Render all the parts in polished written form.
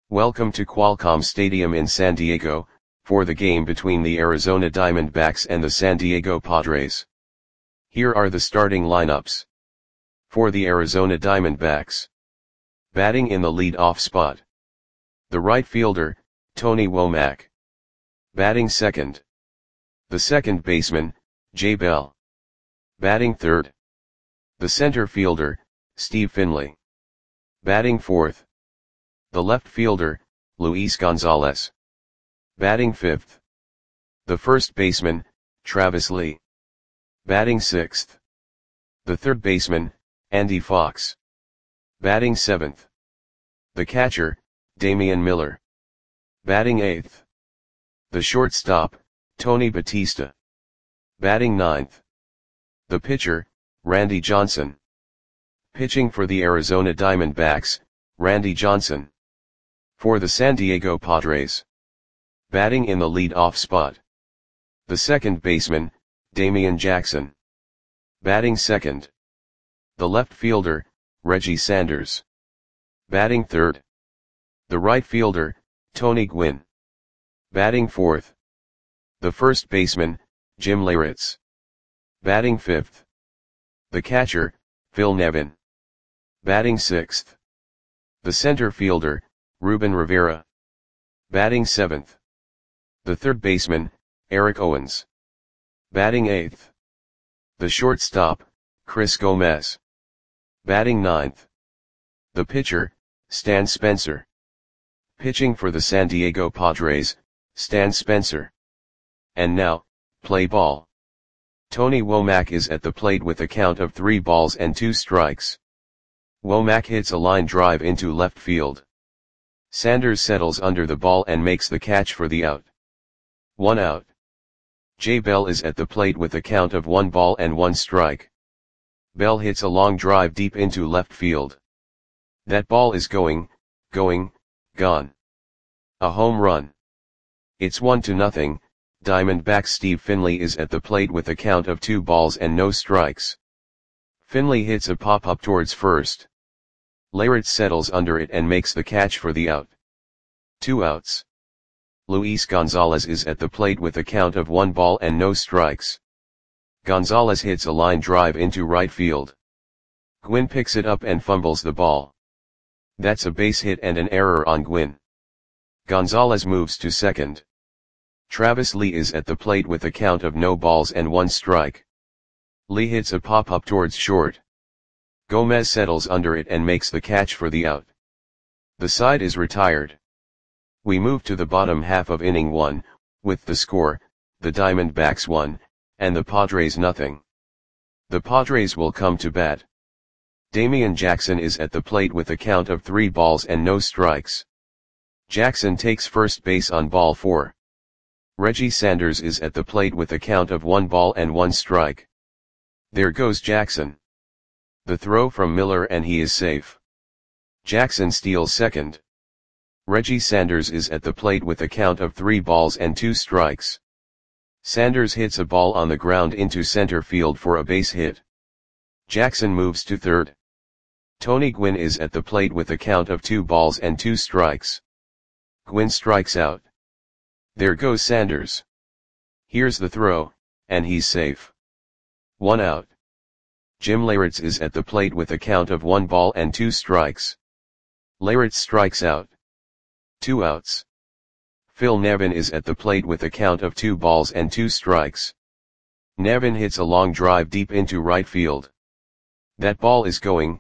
Welcome to Qualcomm Stadium in San Diego, for the game between the Arizona Diamondbacks and the San Diego Padres. Here are the starting lineups. For the Arizona Diamondbacks. Batting in the lead-off spot. The right fielder, Tony Womack. Batting second. The second baseman, Jay Bell. Batting third. The center fielder, Steve Finley. Batting fourth. The left fielder, Luis Gonzalez. Batting fifth. The first baseman, Travis Lee. Batting sixth. The third baseman, Andy Fox. Batting seventh. The catcher, Damian Miller. Batting eighth. The shortstop, Tony Batista. Batting ninth. The pitcher, Randy Johnson. Pitching for the Arizona Diamondbacks, Randy Johnson. For the San Diego Padres. Batting in the lead-off spot. The second baseman, Damian Jackson. Batting second. The left fielder, Reggie Sanders. Batting third. The right fielder, Tony Gwynn. Batting fourth. The first baseman, Jim Leyritz. Batting fifth. The catcher, Phil Nevin. Batting sixth. The center fielder, Ruben Rivera. Batting seventh. The third baseman, Eric Owens. Batting eighth. The shortstop, Chris Gomez. Batting ninth. The pitcher, Stan Spencer. Pitching for the San Diego Padres, Stan Spencer. And now, play ball. Tony Womack is at the plate with a count of 3 balls and 2 strikes. Womack hits a line drive into left field. Sanders settles under the ball and makes the catch for the out. 1 out. Jay Bell is at the plate with a count of 1 ball and 1 strike. Bell hits a long drive deep into left field. That ball is gone. A home run. It's 1-0, Diamondbacks Steve Finley is at the plate with a count of 2 balls and no strikes. Finley hits a pop-up towards first. Leyritz settles under it and makes the catch for the out. 2 outs. Luis Gonzalez is at the plate with a count of 1 ball and no strikes. Gonzalez hits a line drive into right field. Gwynn picks it up and fumbles the ball. That's a base hit and an error on Gwynn. Gonzalez moves to second. Travis Lee is at the plate with a count of no balls and 1 strike. Lee hits a pop-up towards short. Gomez settles under it and makes the catch for the out. The side is retired. We move to the bottom half of inning 1, with the score, the Diamondbacks 1, and the Padres nothing. The Padres will come to bat. Damian Jackson is at the plate with a count of 3 balls and no strikes. Jackson takes first base on ball 4. Reggie Sanders is at the plate with a count of 1 ball and 1 strike. There goes Jackson. The throw from Miller and he is safe. Jackson steals second. Reggie Sanders is at the plate with a count of 3 balls and 2 strikes. Sanders hits a ball on the ground into center field for a base hit. Jackson moves to third. Tony Gwynn is at the plate with a count of 2 balls and 2 strikes. Gwynn strikes out. There goes Sanders. Here's the throw, and he's safe. 1 out. Jim Leyritz is at the plate with a count of 1 ball and 2 strikes. Leyritz strikes out. 2 outs. Phil Nevin is at the plate with a count of 2 balls and 2 strikes. Nevin hits a long drive deep into right field. That ball is gone.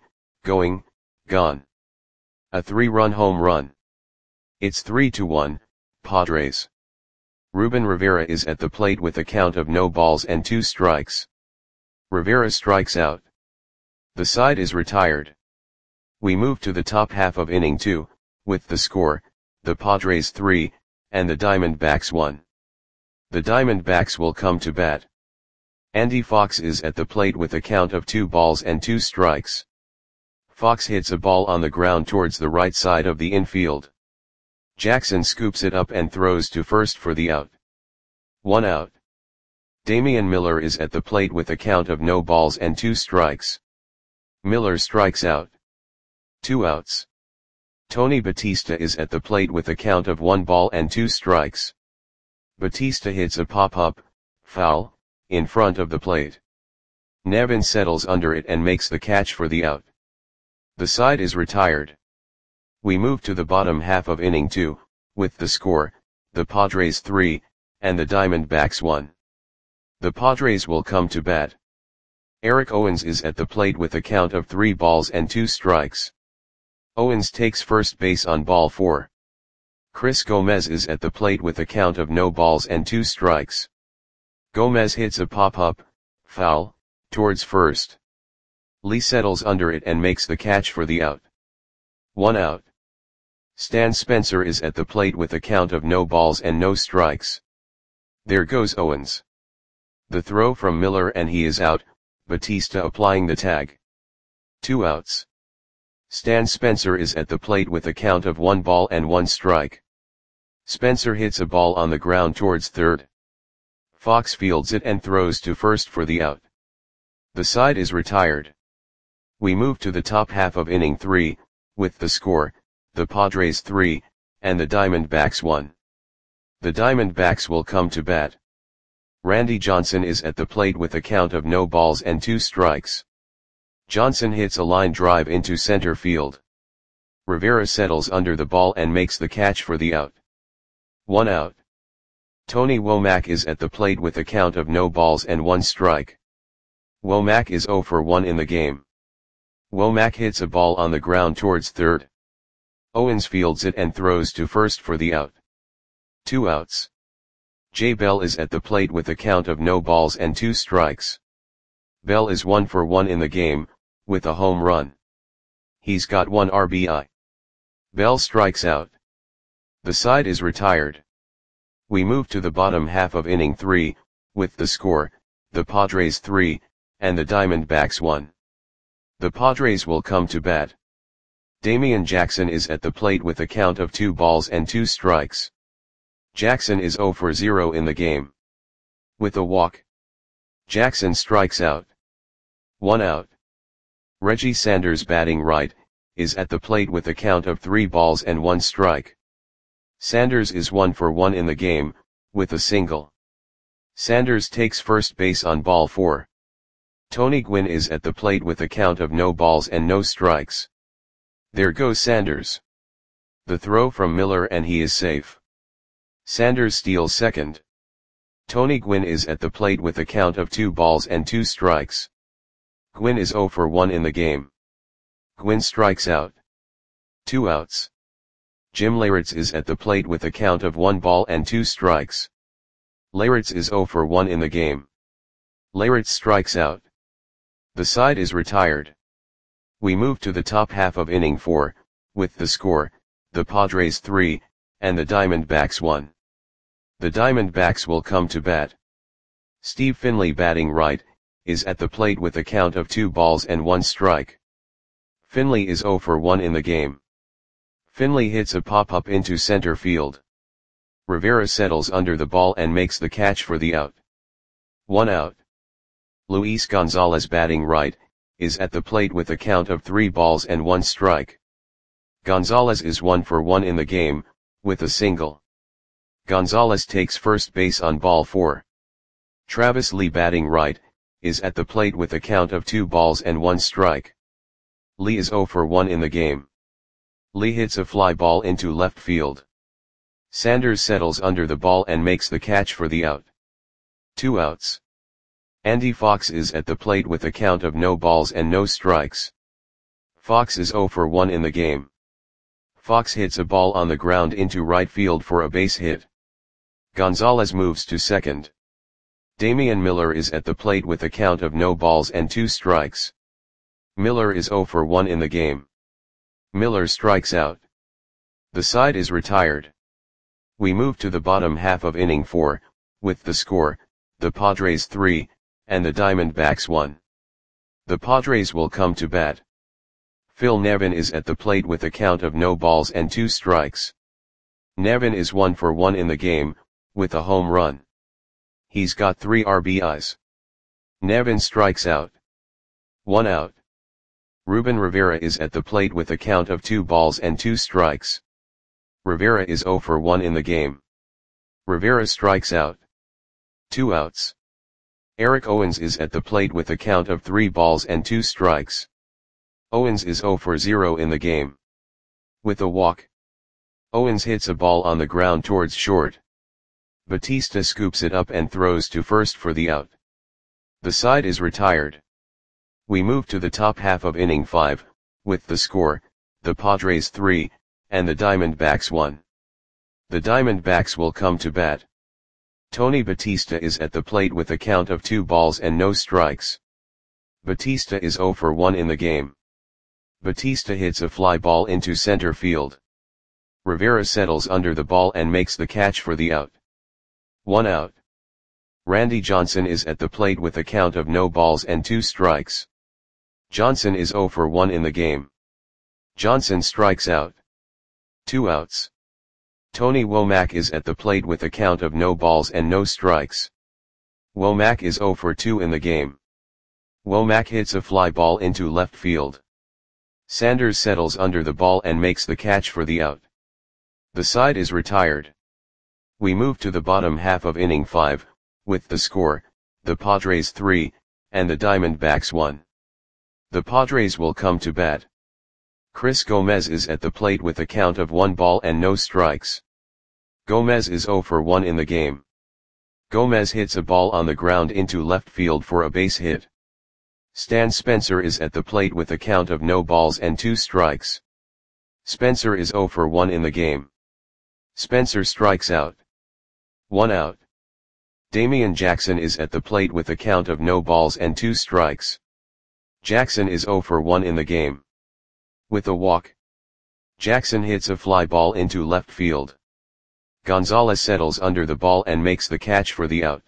A 3-run home run. It's 3-1, Padres. Ruben Rivera is at the plate with a count of no balls and 2 strikes. Rivera strikes out. The side is retired. We move to the top half of inning 2, with the score, the Padres 3, and the Diamondbacks 1. The Diamondbacks will come to bat. Andy Fox is at the plate with a count of 2 balls and 2 strikes. Fox hits a ball on the ground towards the right side of the infield. Jackson scoops it up and throws to first for the out. 1 out. Damian Miller is at the plate with a count of no balls and 2 strikes. Miller strikes out. 2 outs. Tony Batista is at the plate with a count of 1 ball and 2 strikes. Batista hits a pop-up, foul, in front of the plate. Nevin settles under it and makes the catch for the out. The side is retired. We move to the bottom half of inning 2, with the score, the Padres 3, and the Diamondbacks 1. The Padres will come to bat. Eric Owens is at the plate with a count of 3 balls and 2 strikes. Owens takes first base on ball 4. Chris Gomez is at the plate with a count of no balls and 2 strikes. Gomez hits a pop-up, foul, towards first. Lee settles under it and makes the catch for the out. 1 out. Stan Spencer is at the plate with a count of no balls and no strikes. There goes Owens. The throw from Miller and he is out, Batista applying the tag. 2 outs. Stan Spencer is at the plate with a count of 1 ball and 1 strike. Spencer hits a ball on the ground towards third. Fox fields it and throws to first for the out. The side is retired. We move to the top half of inning 3, with the score, the Padres 3, and the Diamondbacks 1. The Diamondbacks will come to bat. Randy Johnson is at the plate with a count of no balls and 2 strikes. Johnson hits a line drive into center field. Rivera settles under the ball and makes the catch for the out. 1 out. Tony Womack is at the plate with a count of no balls and 1 strike. Womack is 0 for 1 in the game. Womack hits a ball on the ground towards third. Owens fields it and throws to first for the out. 2 outs. Jay Bell is at the plate with a count of no balls and 2 strikes. Bell is 1 for 1 in the game, with a home run. He's got 1 RBI. Bell strikes out. The side is retired. We move to the bottom half of inning 3, with the score, the Padres 3, and the Diamondbacks 1. The Padres will come to bat. Damian Jackson is at the plate with a count of 2 balls and 2 strikes. Jackson is 0 for 0 in the game. With a walk. Jackson strikes out. 1 out. Reggie Sanders batting right, is at the plate with a count of 3 balls and 1 strike. Sanders is 1 for 1 in the game, with a single. Sanders takes first base on ball 4. Tony Gwynn is at the plate with a count of no balls and no strikes. There goes Sanders. The throw from Miller and he is safe. Sanders steals second. Tony Gwynn is at the plate with a count of 2 balls and 2 strikes. Gwynn is 0 for 1 in the game. Gwynn strikes out. 2 outs. Jim Leyritz is at the plate with a count of 1 ball and 2 strikes. Leyritz is 0 for 1 in the game. Leyritz strikes out. The side is retired. We move to the top half of inning 4, with the score, the Padres 3, and the Diamondbacks 1. The Diamondbacks will come to bat. Steve Finley batting right, is at the plate with a count of 2 balls and 1 strike. Finley is 0 for 1 in the game. Finley hits a pop-up into center field. Rivera settles under the ball and makes the catch for the out. 1 out. Luis Gonzalez batting right, is at the plate with a count of 3 balls and 1 strike. Gonzalez is 1 for 1 in the game, with a single. Gonzalez takes first base on ball 4. Travis Lee batting right, is at the plate with a count of 2 balls and 1 strike. Lee is 0 for 1 in the game. Lee hits a fly ball into left field. Sanders settles under the ball and makes the catch for the out. 2 outs. Andy Fox is at the plate with a count of no balls and no strikes. Fox is 0 for 1 in the game. Fox hits a ball on the ground into right field for a base hit. Gonzalez moves to second. Damian Miller is at the plate with a count of no balls and 2 strikes. Miller is 0 for 1 in the game. Miller strikes out. The side is retired. We move to the bottom half of inning 4, with the score, the Padres 3, and the Diamondbacks 1. The Padres will come to bat. Phil Nevin is at the plate with a count of no balls and 2 strikes. Nevin is 1 for 1 in the game, with a home run. He's got 3 RBIs. Nevin strikes out. 1 out. Ruben Rivera is at the plate with a count of 2 balls and 2 strikes. Rivera is 0 for 1 in the game. Rivera strikes out. 2 outs. Eric Owens is at the plate with a count of 3 balls and 2 strikes. Owens is 0 for 0 in the game. With a walk. Owens hits a ball on the ground towards short. Batista scoops it up and throws to first for the out. The side is retired. We move to the top half of inning 5, with the score, the Padres 3, and the Diamondbacks 1. The Diamondbacks will come to bat. Tony Batista is at the plate with a count of 2 balls and no strikes. Batista is 0 for 1 in the game. Batista hits a fly ball into center field. Rivera settles under the ball and makes the catch for the out. 1 out. Randy Johnson is at the plate with a count of no balls and 2 strikes. Johnson is 0 for 1 in the game. Johnson strikes out. 2 outs. Tony Womack is at the plate with a count of no balls and no strikes. Womack is 0 for 2 in the game. Womack hits a fly ball into left field. Sanders settles under the ball and makes the catch for the out. The side is retired. We move to the bottom half of inning 5, with the score, the Padres 3, and the Diamondbacks 1. The Padres will come to bat. Chris Gomez is at the plate with a count of 1 ball and no strikes. Gomez is 0 for 1 in the game. Gomez hits a ball on the ground into left field for a base hit. Stan Spencer is at the plate with a count of no balls and 2 strikes. Spencer is 0 for 1 in the game. Spencer strikes out. 1 out. Damian Jackson is at the plate with a count of no balls and 2 strikes. Jackson is 0 for 1 in the game. With a walk. Jackson hits a fly ball into left field. Gonzalez settles under the ball and makes the catch for the out.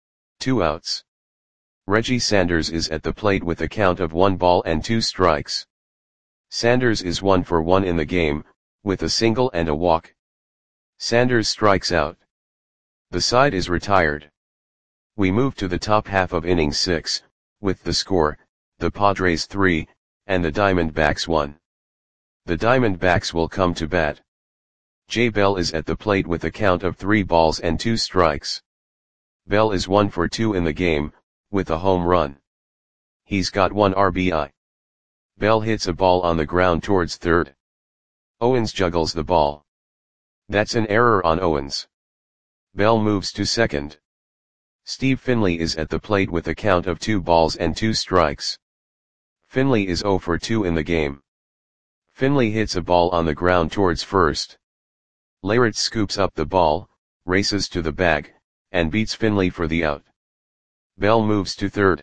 2 outs. Reggie Sanders is at the plate with a count of 1 ball and 2 strikes. Sanders is 1 for 1 in the game, with a single and a walk. Sanders strikes out. The side is retired. We move to the top half of inning 6, with the score, the Padres 3, and the Diamondbacks 1. The Diamondbacks will come to bat. Jay Bell is at the plate with a count of 3 balls and 2 strikes. Bell is 1 for 2 in the game, with a home run. He's got 1 RBI. Bell hits a ball on the ground towards third. Owens juggles the ball. That's an error on Owens. Bell moves to second. Steve Finley is at the plate with a count of 2 balls and 2 strikes. Finley is 0 for 2 in the game. Finley hits a ball on the ground towards first. Leyritz scoops up the ball, races to the bag, and beats Finley for the out. Bell moves to third.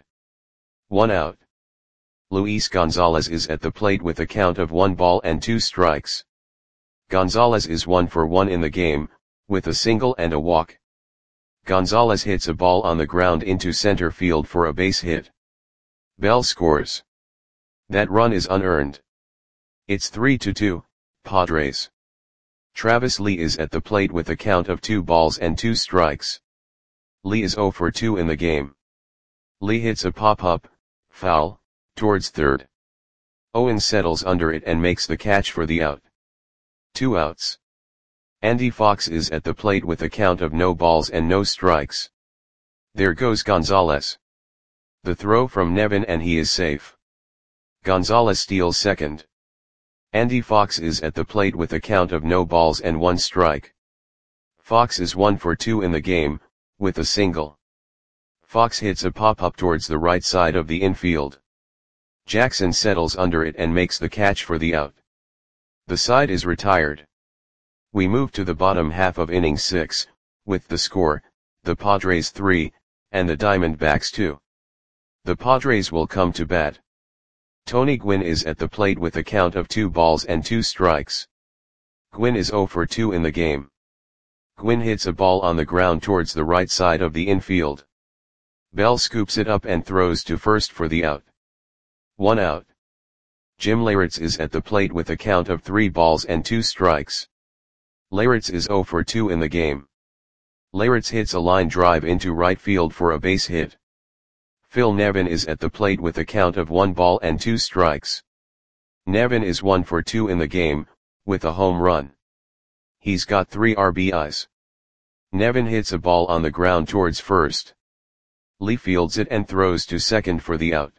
1 out. Luis Gonzalez is at the plate with a count of 1 ball and 2 strikes. Gonzalez is 1 for 1 in the game, with a single and a walk. Gonzalez hits a ball on the ground into center field for a base hit. Bell scores. That run is unearned. It's 3-2, Padres. Travis Lee is at the plate with a count of 2 balls and 2 strikes. Lee is 0 for 2 in the game. Lee hits a pop-up, foul, towards third. Owens settles under it and makes the catch for the out. 2 outs. Andy Fox is at the plate with a count of no balls and no strikes. There goes Gonzalez. The throw from Nevin and he is safe. Gonzalez steals second. Andy Fox is at the plate with a count of no balls and 1 strike. Fox is 1 for 2 in the game, with a single. Fox hits a pop-up towards the right side of the infield. Jackson settles under it and makes the catch for the out. The side is retired. We move to the bottom half of inning 6, with the score, the Padres 3, and the Diamondbacks 2. The Padres will come to bat. Tony Gwynn is at the plate with a count of 2 balls and 2 strikes. Gwynn is 0 for 2 in the game. Gwynn hits a ball on the ground towards the right side of the infield. Bell scoops it up and throws to first for the out. 1 out. Jim Leyritz is at the plate with a count of 3 balls and 2 strikes. Leyritz is 0 for 2 in the game. Leyritz hits a line drive into right field for a base hit. Phil Nevin is at the plate with a count of 1 ball and 2 strikes. Nevin is 1 for 2 in the game, with a home run. He's got 3 RBIs. Nevin hits a ball on the ground towards first. Lee fields it and throws to second for the out.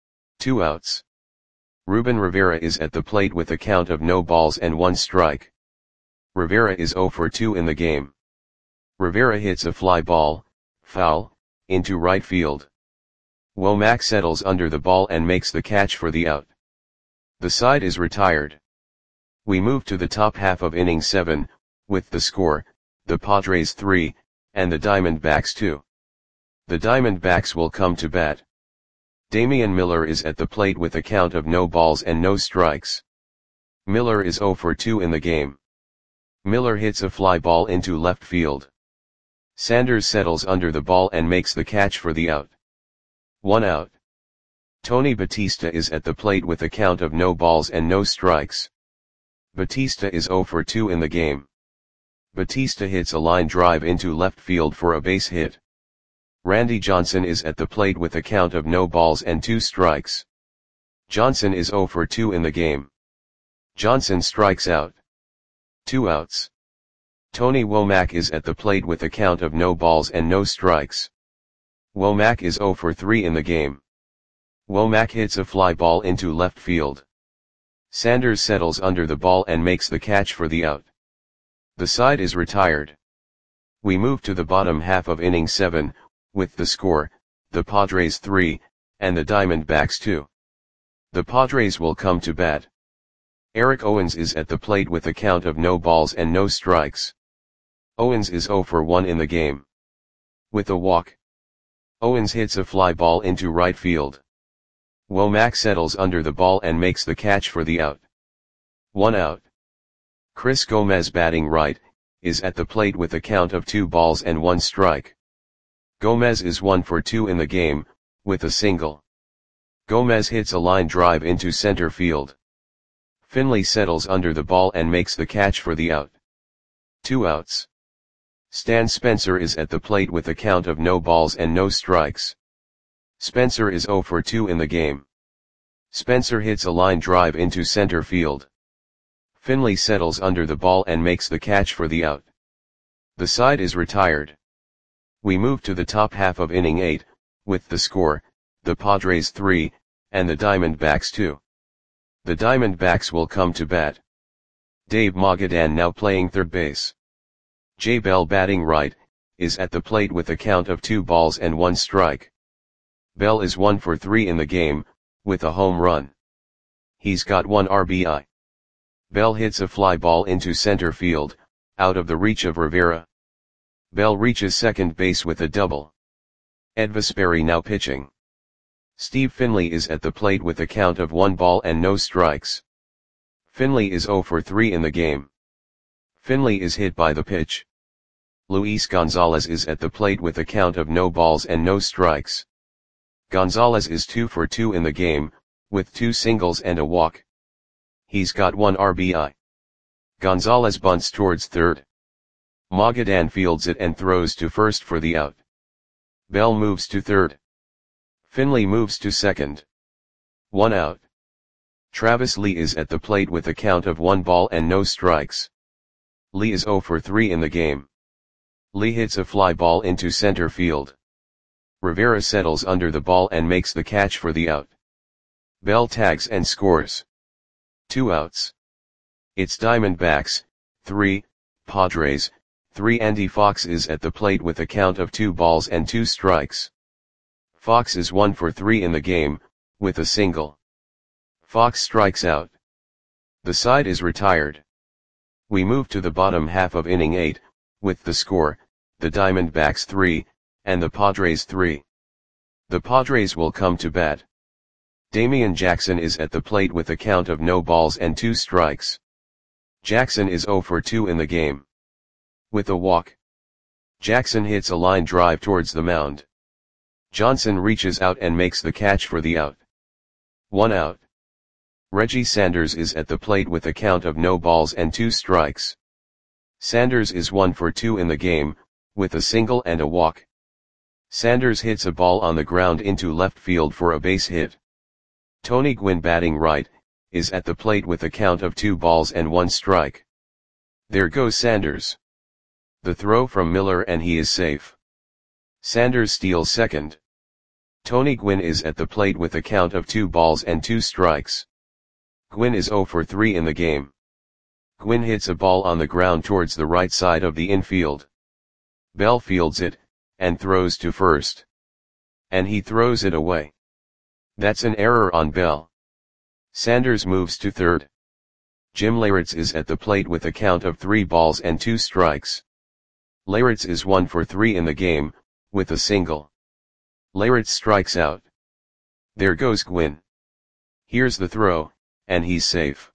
2 outs. Ruben Rivera is at the plate with a count of no balls and 1 strike. Rivera is 0 for 2 in the game. Rivera hits a fly ball, foul, into right field. Womack settles under the ball and makes the catch for the out. The side is retired. We move to the top half of inning 7, with the score, the Padres 3, and the Diamondbacks 2. The Diamondbacks will come to bat. Damian Miller is at the plate with a count of no balls and no strikes. Miller is 0 for 2 in the game. Miller hits a fly ball into left field. Sanders settles under the ball and makes the catch for the out. 1 out. Tony Batista is at the plate with a count of no balls and no strikes. Batista is 0 for 2 in the game. Batista hits a line drive into left field for a base hit. Randy Johnson is at the plate with a count of no balls and 2 strikes. Johnson is 0 for 2 in the game. Johnson strikes out. 2 outs. Tony Womack is at the plate with a count of no balls and no strikes. Womack is 0 for 3 in the game. Womack hits a fly ball into left field. Sanders settles under the ball and makes the catch for the out. The side is retired. We move to the bottom half of inning 7, with the score, the Padres 3, and the Diamondbacks 2. The Padres will come to bat. Eric Owens is at the plate with a count of no balls and no strikes. Owens is 0 for 1 in the game. With a walk. Owens hits a fly ball into right field. Womack settles under the ball and makes the catch for the out. 1 out. Chris Gomez, batting right, is at the plate with a count of 2 balls and 1 strike. Gomez is 1 for 2 in the game, with a single. Gomez hits a line drive into center field. Finley settles under the ball and makes the catch for the out. 2 outs. Stan Spencer is at the plate with a count of no balls and no strikes. Spencer is 0 for 2 in the game. Spencer hits a line drive into center field. Finley settles under the ball and makes the catch for the out. The side is retired. We move to the top half of inning 8, with the score, the Padres 3, and the Diamondbacks 2. The Diamondbacks will come to bat. Dave Magadan, now playing third base. Jay Bell, batting right, is at the plate with a count of 2 balls and 1 strike. Bell is 1 for 3 in the game, with a home run. He's got 1 RBI. Bell hits a fly ball into center field, out of the reach of Rivera. Bell reaches second base with a double. Ed Vesperi now pitching. Steve Finley is at the plate with a count of 1 ball and no strikes. Finley is 0 for 3 in the game. Finley is hit by the pitch. Luis Gonzalez is at the plate with a count of no balls and no strikes. Gonzalez is 2 for 2 in the game, with 2 singles and a walk. He's got 1 RBI. Gonzalez bunts towards third. Magadan fields it and throws to first for the out. Bell moves to third. Finley moves to second. 1 out. Travis Lee is at the plate with a count of 1 ball and no strikes. Lee is 0 for 3 in the game. Lee hits a fly ball into center field. Rivera settles under the ball and makes the catch for the out. Bell tags and scores. 2 outs. It's Diamondbacks, 3, Padres, 3. Andy Fox is at the plate with a count of 2 balls and 2 strikes. Fox is 1 for 3 in the game, with a single. Fox strikes out. The side is retired. We move to the bottom half of inning 8, with the score, the Diamondbacks 3, and the Padres 3. The Padres will come to bat. Damian Jackson is at the plate with a count of no balls and 2 strikes. Jackson is 0 for 2 in the game. With a walk. Jackson hits a line drive towards the mound. Johnson reaches out and makes the catch for the out. 1 out. Reggie Sanders is at the plate with a count of no balls and 2 strikes. Sanders is 1 for 2 in the game, with a single and a walk. Sanders hits a ball on the ground into left field for a base hit. Tony Gwynn, batting right, is at the plate with a count of 2 balls and 1 strike. There goes Sanders. The throw from Miller and he is safe. Sanders steals second. Tony Gwynn is at the plate with a count of 2 balls and 2 strikes. Gwynn is 0 for 3 in the game. Gwynn hits a ball on the ground towards the right side of the infield. Bell fields it, and throws to first. And he throws it away. That's an error on Bell. Sanders moves to third. Jim Leyritz is at the plate with a count of 3 balls and 2 strikes. Leyritz is 1 for 3 in the game, with a single. Leyritz strikes out. There goes Gwynn. Here's the throw, and he's safe.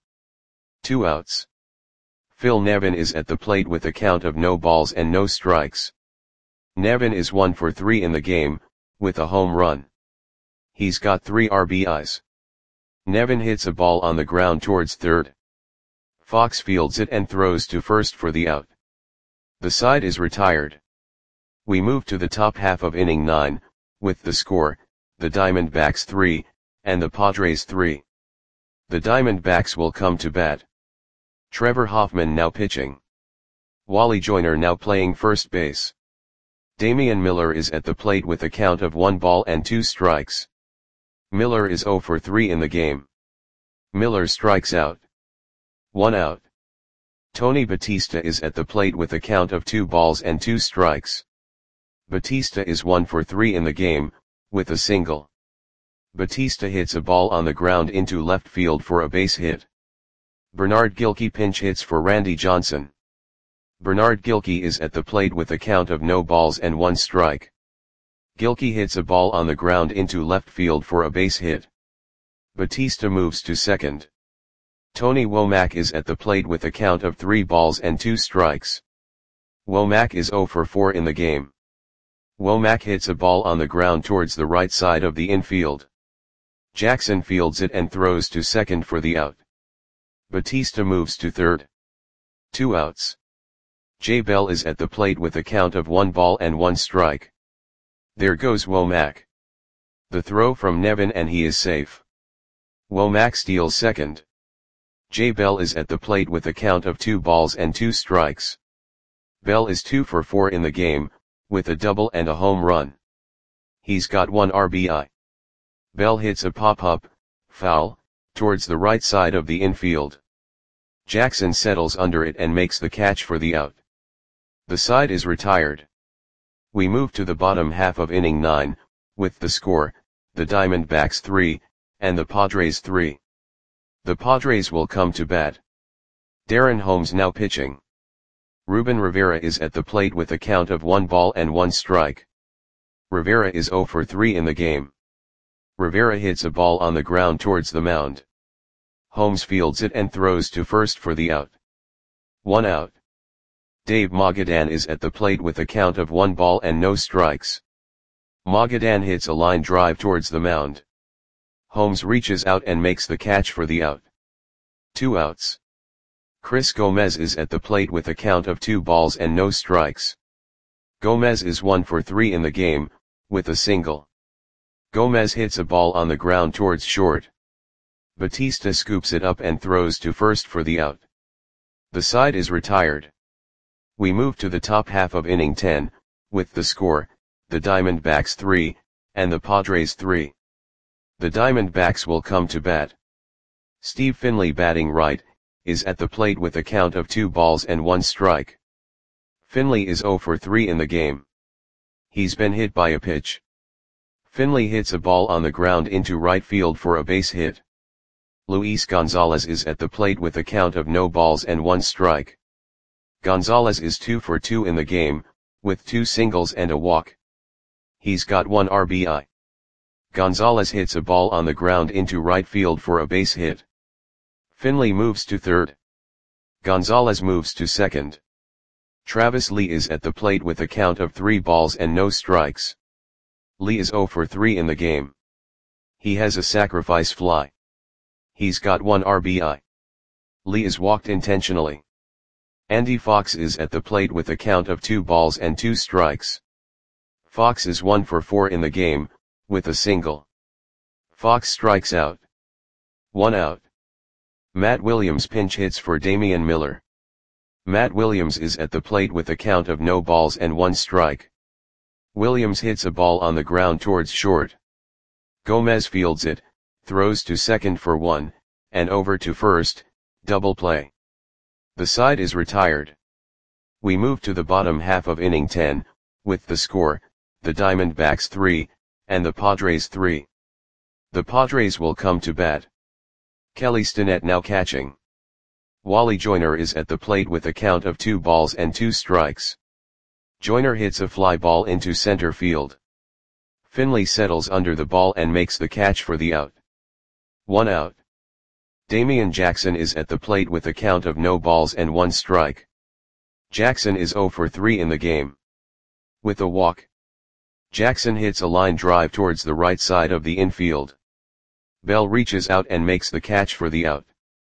2 outs. Phil Nevin is at the plate with a count of no balls and no strikes. Nevin is 1 for 3 in the game, with a home run. He's got 3 RBIs. Nevin hits a ball on the ground towards third. Fox fields it and throws to first for the out. The side is retired. We move to the top half of inning 9, with the score, the Diamondbacks 3, and the Padres 3. The Diamondbacks will come to bat. Trevor Hoffman now pitching. Wally Joyner now playing first base. Damian Miller is at the plate with a count of 1 ball and 2 strikes. Miller is 0 for 3 in the game. Miller strikes out. 1 out. Tony Batista is at the plate with a count of 2 balls and 2 strikes. Batista is 1 for 3 in the game, with a single. Batista hits a ball on the ground into left field for a base hit. Bernard Gilkey pinch hits for Randy Johnson. Bernard Gilkey is at the plate with a count of no balls and 1 strike. Gilkey hits a ball on the ground into left field for a base hit. Batista moves to second. Tony Womack is at the plate with a count of 3 balls and 2 strikes. Womack is 0 for 4 in the game. Womack hits a ball on the ground towards the right side of the infield. Jackson fields it and throws to second for the out. Batista moves to third. 2 outs. Jay Bell is at the plate with a count of 1 ball and 1 strike. There goes Womack. The throw from Nevin and he is safe. Womack steals second. Jay Bell is at the plate with a count of 2 balls and 2 strikes. Bell is 2 for 4 in the game, with a double and a home run. He's got 1 RBI. Bell hits a pop-up, foul, towards the right side of the infield. Jackson settles under it and makes the catch for the out. The side is retired. We move to the bottom half of inning 9, with the score, the Diamondbacks 3, and the Padres 3. The Padres will come to bat. Darren Holmes now pitching. Ruben Rivera is at the plate with a count of 1 ball and 1 strike. Rivera is 0 for 3 in the game. Rivera hits a ball on the ground towards the mound. Holmes fields it and throws to first for the out. 1 out. Dave Magadan is at the plate with a count of 1 ball and no strikes. Magadan hits a line drive towards the mound. Holmes reaches out and makes the catch for the out. 2 outs. Chris Gomez is at the plate with a count of 2 balls and no strikes. Gomez is 1 for 3 in the game, with a single. Gomez hits a ball on the ground towards short. Batista scoops it up and throws to first for the out. The side is retired. We move to the top half of inning 10, with the score, the Diamondbacks 3, and the Padres 3. The Diamondbacks will come to bat. Steve Finley batting right, is at the plate with a count of 2 balls and 1 strike. Finley is 0 for 3 in the game. He's been hit by a pitch. Finley hits a ball on the ground into right field for a base hit. Luis Gonzalez is at the plate with a count of no balls and 1 strike. Gonzalez is 2 for 2 in the game, with 2 singles and a walk. He's got 1 RBI. Gonzalez hits a ball on the ground into right field for a base hit. Finley moves to third. Gonzalez moves to second. Travis Lee is at the plate with a count of 3 balls and no strikes. Lee is 0 for 3 in the game. He has a sacrifice fly. He's got 1 RBI. Lee is walked intentionally. Andy Fox is at the plate with a count of 2 balls and 2 strikes. Fox is 1 for 4 in the game, with a single. Fox strikes out. 1 out. Matt Williams pinch hits for Damian Miller. Matt Williams is at the plate with a count of no balls and 1 strike. Williams hits a ball on the ground towards short. Gomez fields it, throws to second for 1, and over to first, double play. The side is retired. We move to the bottom half of inning 10, with the score, the Diamondbacks 3, and the Padres 3. The Padres will come to bat. Kelly Stinnett now catching. Wally Joyner is at the plate with a count of 2 balls and 2 strikes. Joyner hits a fly ball into center field. Finley settles under the ball and makes the catch for the out. 1 out. Damian Jackson is at the plate with a count of no balls and 1 strike. Jackson is 0 for 3 in the game. With a walk, Jackson hits a line drive towards the right side of the infield. Bell reaches out and makes the catch for the out.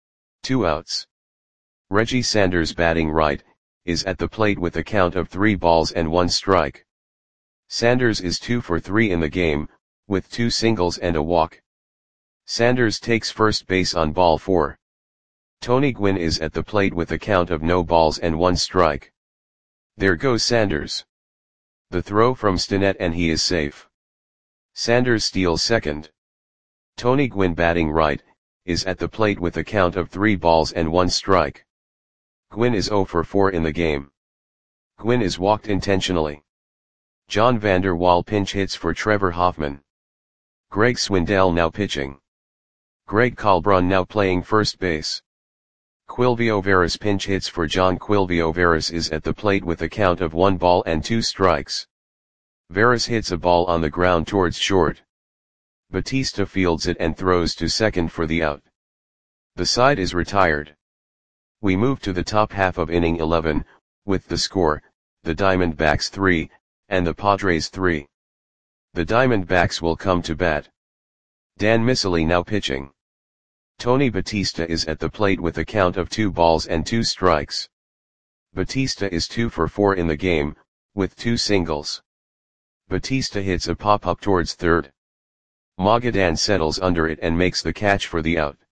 2 outs. Reggie Sanders, batting right, is at the plate with a count of 3 balls and 1 strike. Sanders is 2 for 3 in the game, with 2 singles and a walk. Sanders takes first base on ball 4. Tony Gwynn is at the plate with a count of no balls and 1 strike. There goes Sanders. The throw from Stinnett and he is safe. Sanders steals second. Tony Gwynn, batting right, is at the plate with a count of 3 balls and 1 strike. Gwynn is 0 for 4 in the game. Gwynn is walked intentionally. John Vander Wal pinch hits for Trevor Hoffman. Greg Swindell now pitching. Greg Colbrun now playing first base. Quilvio Veras pinch hits for John. Quilvio Veras is at the plate with a count of 1 ball and 2 strikes. Veras hits a ball on the ground towards short. Batista fields it and throws to second for the out. The side is retired. We move to the top half of inning 11, with the score, the Diamondbacks 3, and the Padres 3. The Diamondbacks will come to bat. Dan Miceli now pitching. Tony Batista is at the plate with a count of 2 balls and 2 strikes. Batista is 2 for 4 in the game, with 2 singles. Batista hits a pop-up towards third. Magadan settles under it and makes the catch for the out.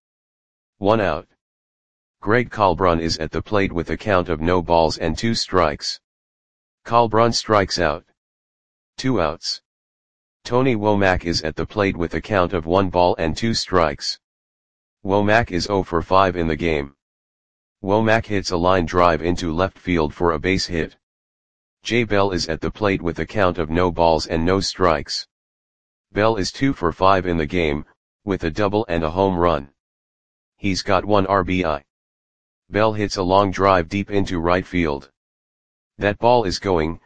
1 out. Greg Colbrun is at the plate with a count of no balls and 2 strikes. Colbrun strikes out. 2 outs. Tony Womack is at the plate with a count of 1 ball and 2 strikes. Womack is 0 for 5 in the game. Womack hits a line drive into left field for a base hit. Jay Bell is at the plate with a count of no balls and no strikes. Bell is 2 for 5 in the game, with a double and a home run. He's got 1 RBI. Bell hits a long drive deep into right field. That ball is gone.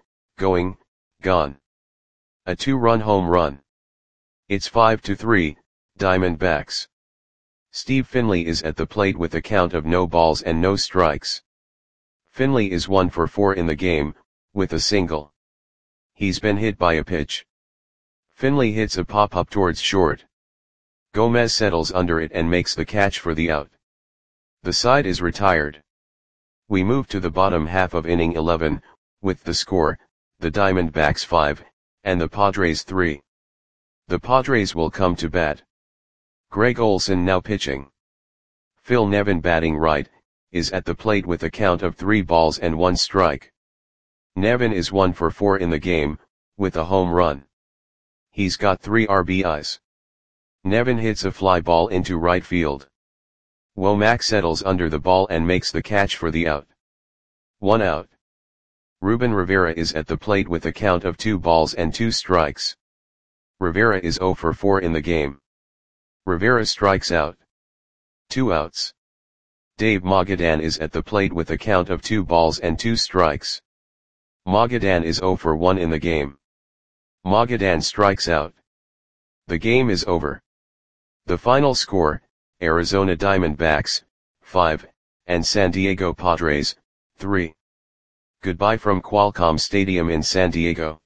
A 2-run home run. It's 5-3, Diamondbacks. Steve Finley is at the plate with a count of no balls and no strikes. Finley is 1 for 4 in the game, with a single. He's been hit by a pitch. Finley hits a pop-up towards short. Gomez settles under it and makes the catch for the out. The side is retired. We move to the bottom half of inning 11, with the score, the Diamondbacks 5, and the Padres 3. The Padres will come to bat. Greg Olson now pitching. Phil Nevin, batting right, is at the plate with a count of 3 balls and 1 strike. Nevin is 1 for 4 in the game, with a home run. He's got 3 RBIs. Nevin hits a fly ball into right field. Womack settles under the ball and makes the catch for the out. 1 out. Ruben Rivera is at the plate with a count of 2 balls and 2 strikes. Rivera is 0 for 4 in the game. Rivera strikes out. 2 outs. Dave Magadan is at the plate with a count of 2 balls and 2 strikes. Magadan is 0 for 1 in the game. Magadan strikes out. The game is over. The final score, Arizona Diamondbacks, 5, and San Diego Padres, 3. Goodbye from Qualcomm Stadium in San Diego.